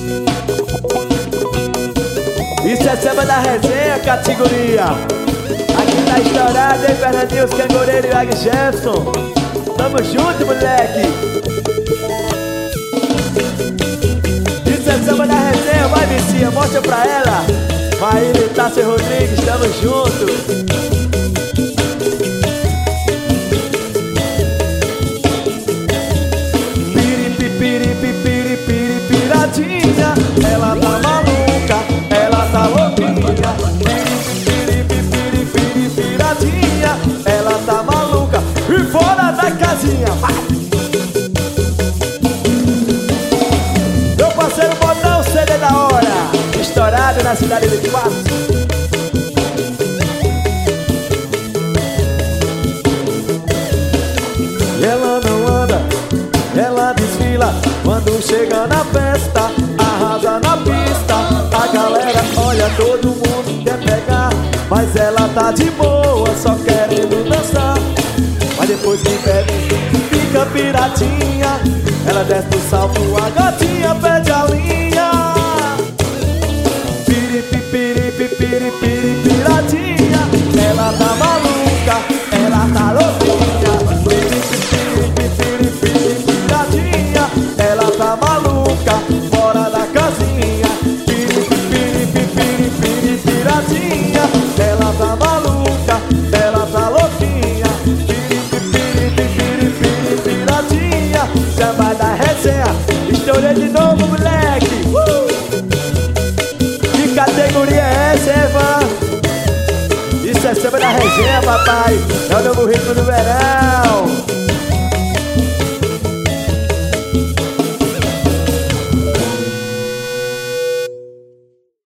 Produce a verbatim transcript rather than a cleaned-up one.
Isso é samba da resenha, categoria. Aqui tá estourado, hein, Fernandinho, os Cangoreiro e o Ag Jefferson. Tamo junto, moleque. Isso é samba da resenha, vai, Vicinha, mostra pra ela. Maíra e Tássio Rodrigues, tamo junto. Piradinha, ela tá maluca, ela tá louquinha. Piri, piri, piradinha, ela tá maluca. E fora da casinha, vai! Meu parceiro, botar o C D da hora, estourado na cidade de Patos. Ela não anda, ela desfila. Quando chega na festa, arrasa na pista. A galera olha, todo mundo quer pegar, mas ela tá de boa, só querendo dançar. Mas depois que bebe, fica piradinha. Ela desce do salto, a gatinha pede a linha. Piri, piri, piri, piri, piradinha. Ela tá maluca, ela tá louquinha. Piri, piri, piri, piri, piradinha. Ela tá maluca, fora da casinha. Piri, piri, piri, piri, piradinha. Ela tá maluca, ela tá louquinha. Piri, piri, piri, piri, piradinha. Samba da resenha, estourei de novo, moleque. uh! Que categoria é essa, Evan? Isso é samba da resenha, papai. É o novo ritmo do verão.